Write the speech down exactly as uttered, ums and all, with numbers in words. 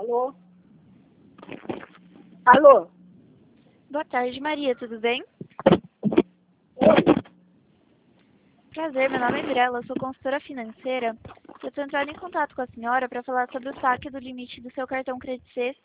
Alô? Alô? Boa tarde, Maria, tudo bem? Oi? Prazer, meu nome é Mirella, eu sou consultora financeira. Eu estou entrando em contato com a senhora para falar sobre o saque do limite do seu cartão Credit Sexta